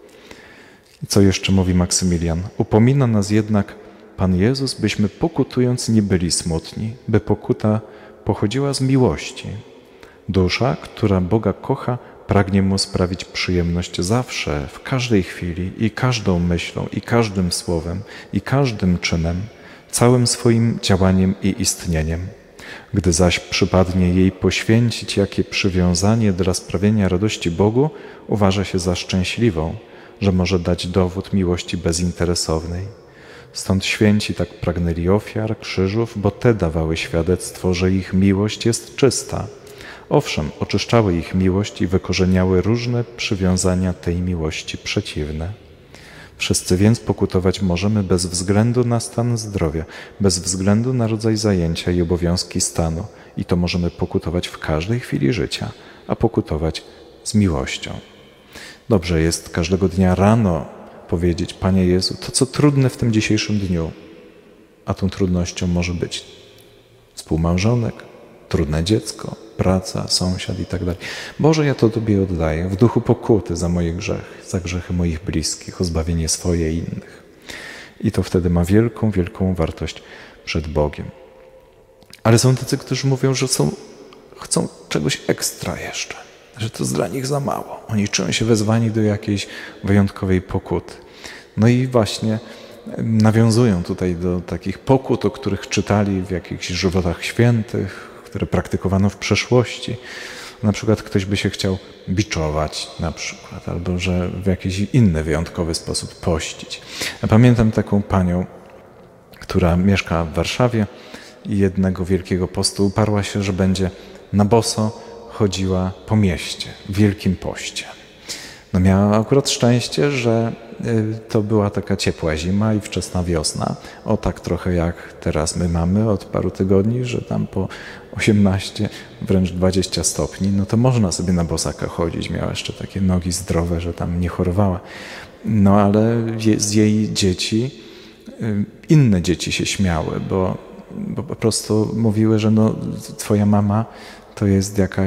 I co jeszcze mówi Maksymilian? Upomina nas jednak Pan Jezus, byśmy pokutując nie byli smutni, by pokuta pochodziła z miłości. Dusza, która Boga kocha, pragnie Mu sprawić przyjemność zawsze, w każdej chwili i każdą myślą, i każdym słowem, i każdym czynem, całym swoim działaniem i istnieniem. Gdy zaś przypadnie jej poświęcić jakie przywiązanie dla sprawienia radości Bogu, uważa się za szczęśliwą, że może dać dowód miłości bezinteresownej. Stąd święci tak pragnęli ofiar, krzyżów, bo te dawały świadectwo, że ich miłość jest czysta, Owszem, oczyszczały ich miłość i wykorzeniały różne przywiązania tej miłości przeciwne. Wszyscy więc pokutować możemy bez względu na stan zdrowia, bez względu na rodzaj zajęcia i obowiązki stanu. I to możemy pokutować w każdej chwili życia, a pokutować z miłością. Dobrze jest każdego dnia rano powiedzieć: Panie Jezu, to co trudne w tym dzisiejszym dniu, a tą trudnością może być współmałżonek, trudne dziecko, praca, sąsiad i tak dalej. Boże, ja to Tobie oddaję w duchu pokuty za moje grzechy, za grzechy moich bliskich, o zbawienie swoje i innych. I to wtedy ma wielką, wielką wartość przed Bogiem. Ale są tacy, którzy mówią, że chcą czegoś ekstra jeszcze, że to jest dla nich za mało. Oni czują się wezwani do jakiejś wyjątkowej pokuty. No i właśnie nawiązują tutaj do takich pokut, o których czytali w jakichś żywotach świętych, które praktykowano w przeszłości. Na przykład ktoś by się chciał biczować na przykład, albo że w jakiś inny wyjątkowy sposób pościć. Ja pamiętam taką panią, która mieszka w Warszawie i jednego Wielkiego Postu uparła się, że będzie na boso chodziła po mieście w Wielkim Poście. No miała akurat szczęście, że to była taka ciepła zima i wczesna wiosna. O tak trochę jak teraz my mamy od paru tygodni, że tam po 18, wręcz 20 stopni, no to można sobie na bosaka chodzić. Miała jeszcze takie nogi zdrowe, że tam nie chorowała. No ale z jej dzieci, inne dzieci się śmiały, bo po prostu mówiły, że no twoja mama to jest jak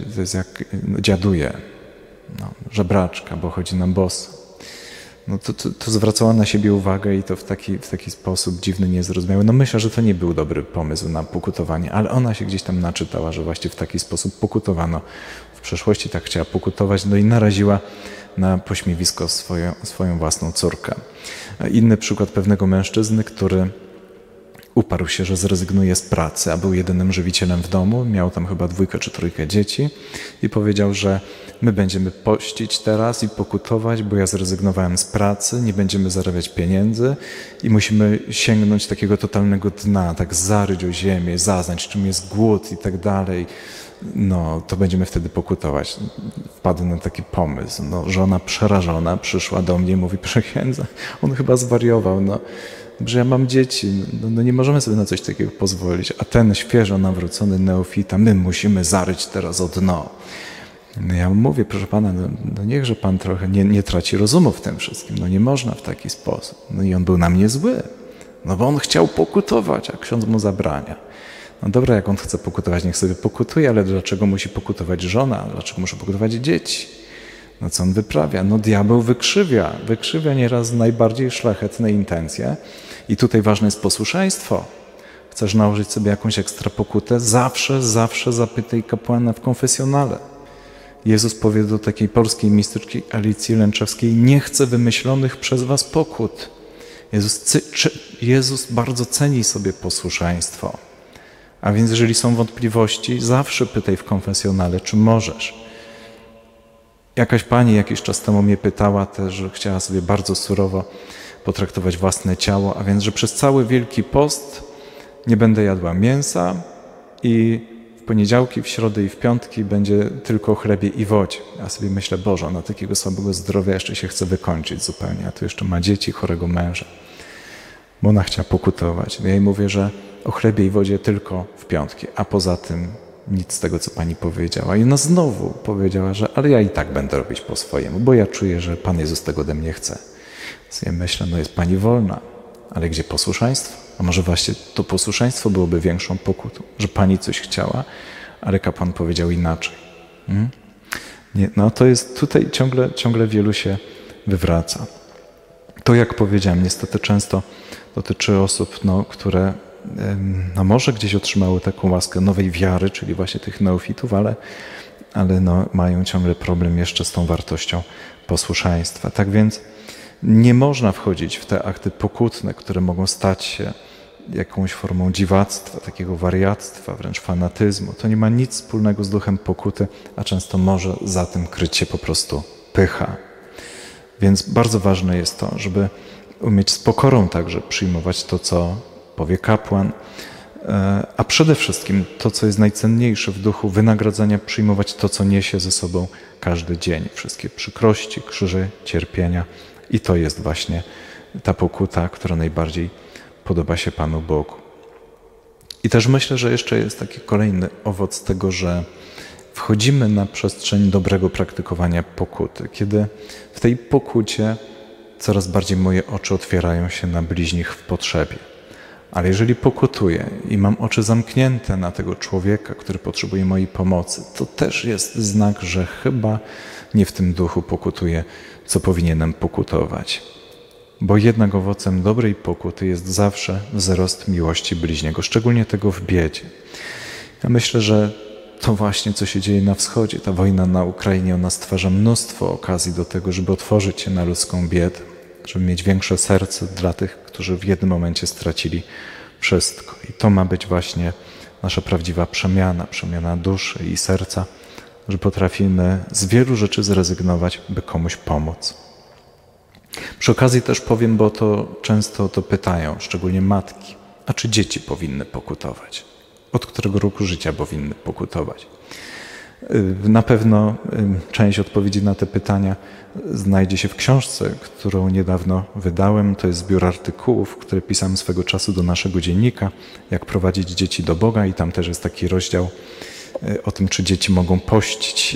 dziaduje, no, żebraczka, bo chodzi na boso. No to zwracała na siebie uwagę i to w taki sposób dziwny, niezrozumiały. No myślę, że to nie był dobry pomysł na pokutowanie, ale ona się gdzieś tam naczytała, że właśnie w taki sposób pokutowano. W przeszłości tak chciała pokutować, no i naraziła na pośmiewisko swoją własną córkę. Inny przykład pewnego mężczyzny, który uparł się, że zrezygnuje z pracy, a był jedynym żywicielem w domu. Miał tam chyba 2 czy 3 dzieci i powiedział, że my będziemy pościć teraz i pokutować, bo ja zrezygnowałem z pracy, nie będziemy zarabiać pieniędzy i musimy sięgnąć takiego totalnego dna, tak zaryć o ziemię, zaznać, czym jest głód i tak dalej. No, to będziemy wtedy pokutować. Wpadł na taki pomysł. No, żona przerażona przyszła do mnie i mówi: proszę księdza, on chyba zwariował, no. Że ja mam dzieci, no nie możemy sobie na coś takiego pozwolić, a ten świeżo nawrócony neofita, my musimy zaryć teraz o dno. No ja mówię: proszę pana, no niechże pan trochę nie traci rozumu w tym wszystkim, no nie można w taki sposób. No i on był na mnie zły, no bo on chciał pokutować, a ksiądz mu zabrania. No dobra, jak on chce pokutować, niech sobie pokutuje, ale dlaczego musi pokutować żona? Dlaczego muszą pokutować dzieci? No co on wyprawia? No diabeł wykrzywia nieraz najbardziej szlachetne intencje i tutaj ważne jest posłuszeństwo. Chcesz nałożyć sobie jakąś ekstra pokutę? Zawsze zapytaj kapłana w konfesjonale. Jezus powie do takiej polskiej mistyczki Alicji Lęczewskiej: nie chcę wymyślonych przez was pokut. Jezus bardzo ceni sobie posłuszeństwo. A więc jeżeli są wątpliwości, zawsze pytaj w konfesjonale, czy możesz. Jakaś pani jakiś czas temu mnie pytała też, że chciała sobie bardzo surowo potraktować własne ciało, a więc, że przez cały Wielki Post nie będę jadła mięsa i w poniedziałki, w środę i w piątki będzie tylko o chlebie i wodzie. Ja sobie myślę: Boże, ona takiego słabego zdrowia jeszcze się chce wykończyć zupełnie, a tu jeszcze ma dzieci, chorego męża. Bo ona chciała pokutować. Ja jej mówię, że o chlebie i wodzie tylko w piątki, a poza tym nic z tego, co pani powiedziała. I ona znowu powiedziała, że ale ja i tak będę robić po swojemu, bo ja czuję, że Pan Jezus tego ode mnie chce. Więc ja myślę, no jest pani wolna, ale gdzie posłuszeństwo? A może właśnie to posłuszeństwo byłoby większą pokutą, że pani coś chciała, ale kapłan powiedział inaczej. Nie, no to jest tutaj ciągle wielu się wywraca. To, jak powiedziałem, niestety często dotyczy osób, które może gdzieś otrzymały taką łaskę nowej wiary, czyli właśnie tych neofitów, ale mają ciągle problem jeszcze z tą wartością posłuszeństwa. Tak więc nie można wchodzić w te akty pokutne, które mogą stać się jakąś formą dziwactwa, takiego wariactwa, wręcz fanatyzmu. To nie ma nic wspólnego z duchem pokuty, a często może za tym kryć się po prostu pycha. Więc bardzo ważne jest to, żeby umieć z pokorą także przyjmować to, co powie kapłan, a przede wszystkim to, co jest najcenniejsze w duchu wynagradzania, przyjmować to, co niesie ze sobą każdy dzień. Wszystkie przykrości, krzyże, cierpienia. I to jest właśnie ta pokuta, która najbardziej podoba się Panu Bogu. I też myślę, że jeszcze jest taki kolejny owoc tego, że wchodzimy na przestrzeń dobrego praktykowania pokuty, kiedy w tej pokucie coraz bardziej moje oczy otwierają się na bliźnich w potrzebie. Ale jeżeli pokutuję i mam oczy zamknięte na tego człowieka, który potrzebuje mojej pomocy, to też jest znak, że chyba nie w tym duchu pokutuję, co powinienem pokutować. Bo jednak owocem dobrej pokuty jest zawsze wzrost miłości bliźniego, szczególnie tego w biedzie. Ja myślę, że to właśnie, co się dzieje na wschodzie, ta wojna na Ukrainie, ona stwarza mnóstwo okazji do tego, żeby otworzyć się na ludzką biedę, żeby mieć większe serce dla tych, którzy w jednym momencie stracili wszystko. I to ma być właśnie nasza prawdziwa przemiana duszy i serca, że potrafimy z wielu rzeczy zrezygnować, by komuś pomóc. Przy okazji też powiem, bo to często o to pytają, szczególnie matki, a czy dzieci powinny pokutować? Od którego roku życia powinny pokutować? Na pewno część odpowiedzi na te pytania znajdzie się w książce, którą niedawno wydałem. To jest zbiór artykułów, które pisałem swego czasu do naszego dziennika, jak prowadzić dzieci do Boga, i tam też jest taki rozdział o tym, czy dzieci mogą pościć,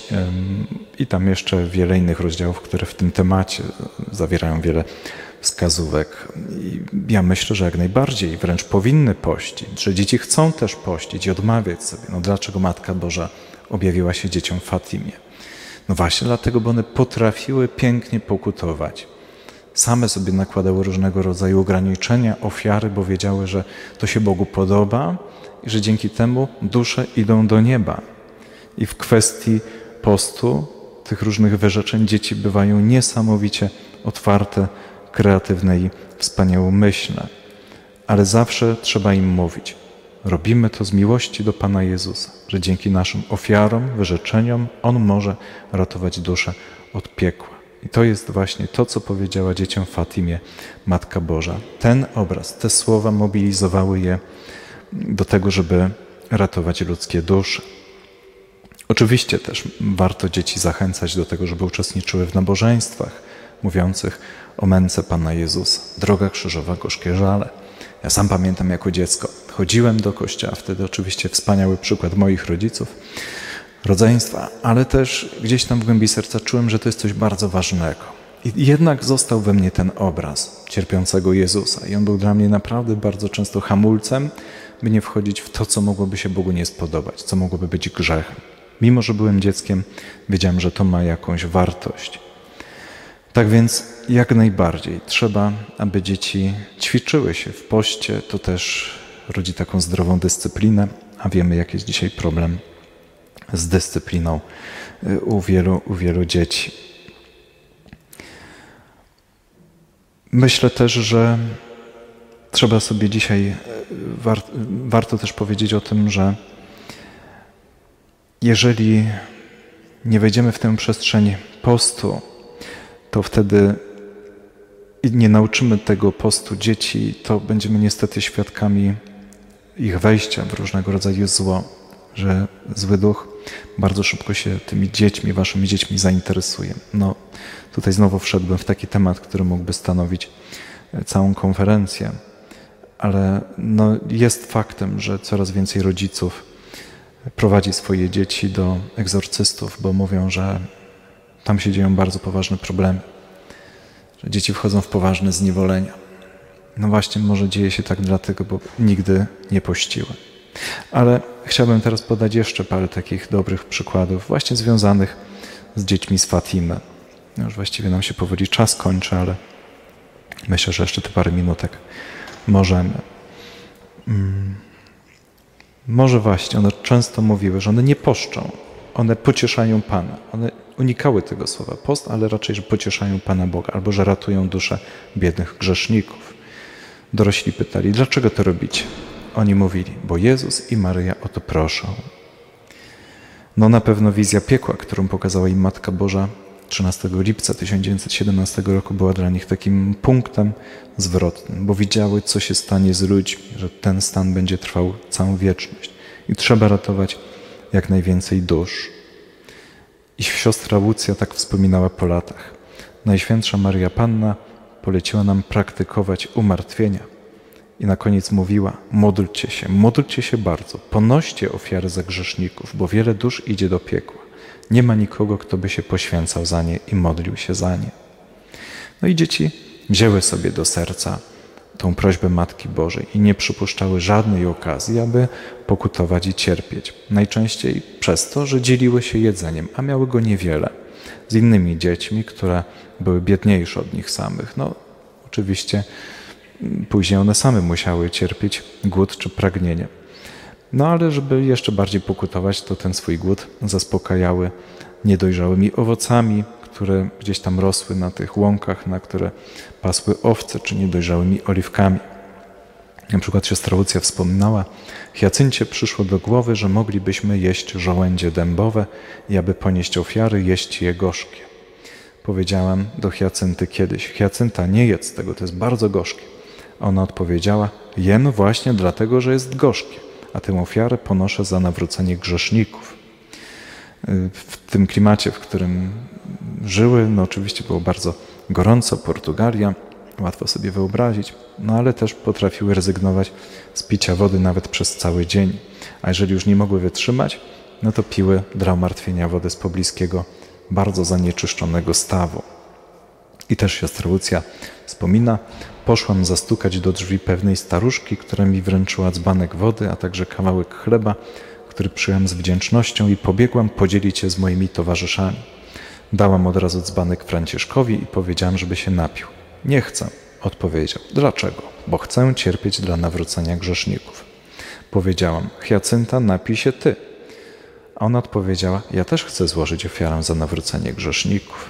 i tam jeszcze wiele innych rozdziałów, które w tym temacie zawierają wiele wskazówek. I ja myślę, że jak najbardziej wręcz powinny pościć, że dzieci chcą też pościć i odmawiać sobie. No dlaczego Matka Boża objawiła się dzieciom w Fatimie? No właśnie dlatego, bo one potrafiły pięknie pokutować. Same sobie nakładały różnego rodzaju ograniczenia, ofiary, bo wiedziały, że to się Bogu podoba i że dzięki temu dusze idą do nieba. I w kwestii postu, tych różnych wyrzeczeń, dzieci bywają niesamowicie otwarte, kreatywne i wspaniałomyślne. Ale zawsze trzeba im mówić: robimy to z miłości do Pana Jezusa, że dzięki naszym ofiarom, wyrzeczeniom On może ratować duszę od piekła. I to jest właśnie to, co powiedziała dzieciom w Fatimie Matka Boża. Ten obraz, te słowa mobilizowały je do tego, żeby ratować ludzkie dusze. Oczywiście też warto dzieci zachęcać do tego, żeby uczestniczyły w nabożeństwach mówiących o męce Pana Jezusa. Droga krzyżowa, gorzkie żale. Ja sam pamiętam, jako dziecko chodziłem do kościoła, wtedy oczywiście wspaniały przykład moich rodziców, rodzeństwa, ale też gdzieś tam w głębi serca czułem, że to jest coś bardzo ważnego. I jednak został we mnie ten obraz cierpiącego Jezusa. I on był dla mnie naprawdę bardzo często hamulcem, by nie wchodzić w to, co mogłoby się Bogu nie spodobać, co mogłoby być grzechem. Mimo że byłem dzieckiem, wiedziałem, że to ma jakąś wartość. Tak więc jak najbardziej trzeba, aby dzieci ćwiczyły się w poście. To też rodzi taką zdrową dyscyplinę, a wiemy, jaki jest dzisiaj problem z dyscypliną u wielu dzieci. Myślę też, że trzeba sobie dzisiaj, warto też powiedzieć o tym, że jeżeli nie wejdziemy w tę przestrzeń postu, to wtedy nie nauczymy tego postu dzieci, to będziemy niestety świadkami ich wejścia w różnego rodzaju zło, że zły duch bardzo szybko się tymi dziećmi, waszymi dziećmi zainteresuje. No, tutaj znowu wszedłbym w taki temat, który mógłby stanowić całą konferencję, ale no, jest faktem, że coraz więcej rodziców prowadzi swoje dzieci do egzorcystów, bo mówią, że tam się dzieją bardzo poważne problemy, że dzieci wchodzą w poważne zniewolenia. No właśnie, może dzieje się tak dlatego, bo nigdy nie pościły. Ale chciałbym teraz podać jeszcze parę takich dobrych przykładów, właśnie związanych z dziećmi z Fatimy. Już właściwie nam się powoli czas kończy, ale myślę, że jeszcze te parę minutek możemy. Może właśnie, one często mówiły, że one nie poszczą, one pocieszają Pana. One unikały tego słowa post, ale raczej, że pocieszają Pana Boga, albo że ratują duszę biednych grzeszników. Dorośli pytali, dlaczego to robicie? Oni mówili, bo Jezus i Maryja o to proszą. No na pewno wizja piekła, którą pokazała im Matka Boża, 13 lipca 1917 roku była dla nich takim punktem zwrotnym, bo widziały, co się stanie z ludźmi, że ten stan będzie trwał całą wieczność i trzeba ratować jak najwięcej dusz. I siostra Łucja tak wspominała po latach. Najświętsza Maria Panna poleciła nam praktykować umartwienia i na koniec mówiła: módlcie się bardzo, ponoście ofiary za grzeszników, bo wiele dusz idzie do piekła. Nie ma nikogo, kto by się poświęcał za nie i modlił się za nie. No i dzieci wzięły sobie do serca tą prośbę Matki Bożej i nie przypuszczały żadnej okazji, aby pokutować i cierpieć. Najczęściej przez to, że dzieliły się jedzeniem, a miały go niewiele, z innymi dziećmi, które były biedniejsze od nich samych. No, oczywiście później one same musiały cierpieć głód czy pragnienie. No ale żeby jeszcze bardziej pokutować, to ten swój głód zaspokajały niedojrzałymi owocami, które gdzieś tam rosły na tych łąkach, na które pasły owce, czy niedojrzałymi oliwkami. Na przykład siostra Łucja wspominała: Hiacyncie przyszło do głowy, że moglibyśmy jeść żołędzie dębowe i aby ponieść ofiary, jeść je gorzkie. Powiedziałam do Hiacynty kiedyś: Hiacynta, nie jedz tego, to jest bardzo gorzkie. Ona odpowiedziała: jem właśnie dlatego, że jest gorzkie, a tę ofiarę ponoszę za nawrócenie grzeszników. W tym klimacie, w którym żyły, no oczywiście było bardzo gorąco, Portugalia, łatwo sobie wyobrazić, no ale też potrafiły rezygnować z picia wody nawet przez cały dzień. A jeżeli już nie mogły wytrzymać, no to piły dla umartwienia wodę z pobliskiego, bardzo zanieczyszczonego stawu. I też siostra Łucja wspomina: poszłam zastukać do drzwi pewnej staruszki, która mi wręczyła dzbanek wody, a także kawałek chleba, który przyjąłem z wdzięcznością, i pobiegłam podzielić się z moimi towarzyszami. Dałam od razu dzbanek Franciszkowi i powiedziałam, żeby się napił. Nie chcę, odpowiedział. Dlaczego? Bo chcę cierpieć dla nawrócenia grzeszników. Powiedziałam: Hiacynta, napij się ty. A ona odpowiedziała: ja też chcę złożyć ofiarę za nawrócenie grzeszników.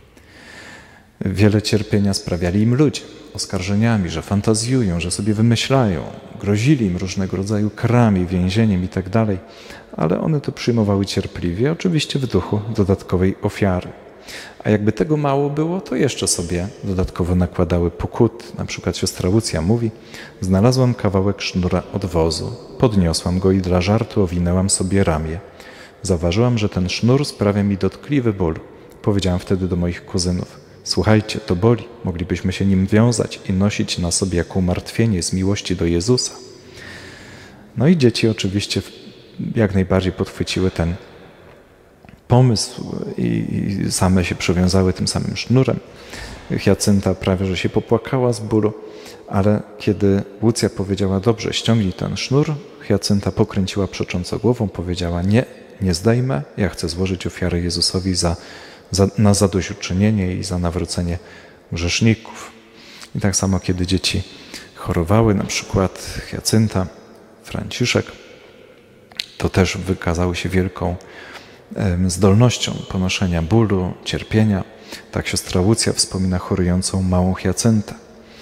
Wiele cierpienia sprawiali im ludzie, oskarżeniami, że fantazjują, że sobie wymyślają. Grozili im różnego rodzaju karami, więzieniem itd., ale one to przyjmowały cierpliwie, oczywiście w duchu dodatkowej ofiary. A jakby tego mało było, to jeszcze sobie dodatkowo nakładały pokuty. Na przykład siostra Łucja mówi: znalazłam kawałek sznura od wozu, podniosłam go i dla żartu owinęłam sobie ramię. Zauważyłam, że ten sznur sprawia mi dotkliwy ból. Powiedziałam wtedy do moich kuzynów: słuchajcie, to boli, moglibyśmy się nim wiązać i nosić na sobie jako umartwienie z miłości do Jezusa. No i dzieci oczywiście jak najbardziej podchwyciły ten pomysł i same się przywiązały tym samym sznurem. Hiacynta prawie że się popłakała z bólu, ale kiedy Łucja powiedziała: dobrze, ściągnij ten sznur, Hiacynta pokręciła przecząco głową, powiedziała: nie zdejmę, ja chcę złożyć ofiarę Jezusowi na zadośćuczynienie i za nawrócenie grzeszników. I tak samo, kiedy dzieci chorowały, na przykład Hiacynta, Franciszek, to też wykazały się wielką zdolnością ponoszenia bólu, cierpienia. Tak siostra Łucja wspomina chorującą małą Hiacyntę.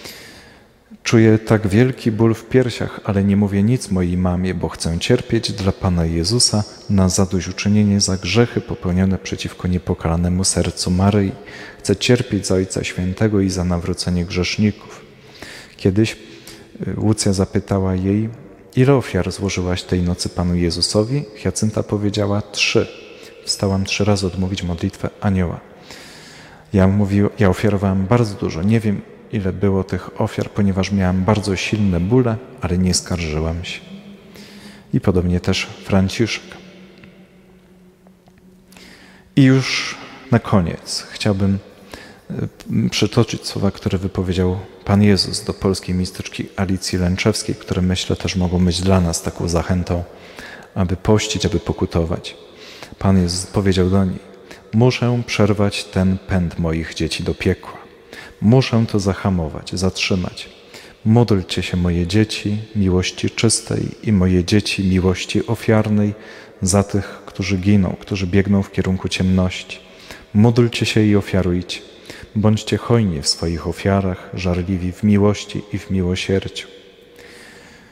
Czuję tak wielki ból w piersiach, ale nie mówię nic mojej mamie, bo chcę cierpieć dla Pana Jezusa na zadośćuczynienie za grzechy popełnione przeciwko niepokalanemu sercu Maryi. Chcę cierpieć za Ojca Świętego i za nawrócenie grzeszników. Kiedyś Łucja zapytała jej: ile ofiar złożyłaś tej nocy Panu Jezusowi? Hiacynta powiedziała: 3. Wstałam 3 razy odmówić modlitwę Anioła. Ja ofiarowałam bardzo dużo. Nie wiem, ile było tych ofiar, ponieważ miałam bardzo silne bóle, ale nie skarżyłam się. I podobnie też Franciszek. I już na koniec chciałbym przytoczyć słowa, które wypowiedział Pan Jezus do polskiej mistyczki Alicji Lęczewskiej, które myślę też mogą być dla nas taką zachętą, aby pościć, aby pokutować. Pan Jezus powiedział do niej: muszę przerwać ten pęd moich dzieci do piekła. Muszę to zahamować, zatrzymać. Módlcie się, moje dzieci, miłości czystej i moje dzieci, miłości ofiarnej, za tych, którzy giną, którzy biegną w kierunku ciemności. Módlcie się i ofiarujcie. Bądźcie hojni w swoich ofiarach, żarliwi w miłości i w miłosierdziu.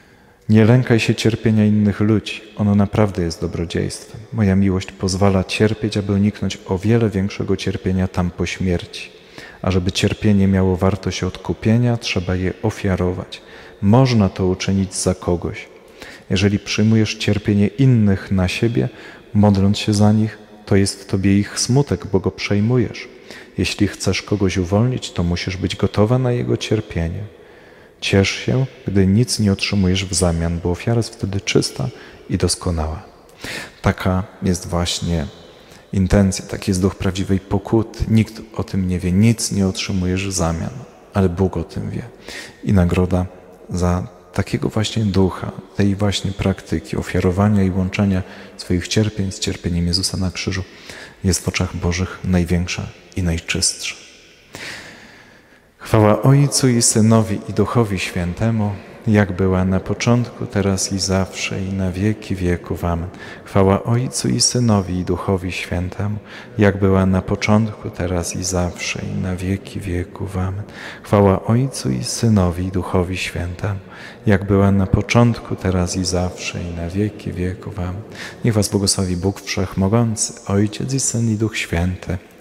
Nie lękaj się cierpienia innych ludzi, ono naprawdę jest dobrodziejstwem. Moja miłość pozwala cierpieć, aby uniknąć o wiele większego cierpienia tam po śmierci. A żeby cierpienie miało wartość odkupienia, trzeba je ofiarować. Można to uczynić za kogoś. Jeżeli przyjmujesz cierpienie innych na siebie, modląc się za nich, to jest w tobie ich smutek, bo go przejmujesz. Jeśli chcesz kogoś uwolnić, to musisz być gotowa na jego cierpienie. Ciesz się, gdy nic nie otrzymujesz w zamian, bo ofiara jest wtedy czysta i doskonała. Taka jest właśnie intencja, taki jest duch prawdziwej pokuty. Nikt o tym nie wie, nic nie otrzymujesz w zamian, ale Bóg o tym wie. I nagroda za takiego właśnie ducha, tej właśnie praktyki ofiarowania i łączenia swoich cierpień z cierpieniem Jezusa na krzyżu jest w oczach Bożych największa i najczystsza. Chwała Ojcu i Synowi i Duchowi Świętemu, jak była na początku, teraz i zawsze, i na wieki wieków. Amen. Chwała Ojcu i Synowi i Duchowi Świętemu, jak była na początku, teraz i zawsze, i na wieki wieków. Amen. Chwała Ojcu i Synowi i Duchowi Świętemu, jak była na początku, teraz i zawsze, i na wieki wieków. Amen. Niech was błogosławi Bóg Wszechmogący, Ojciec i Syn i Duch Święty.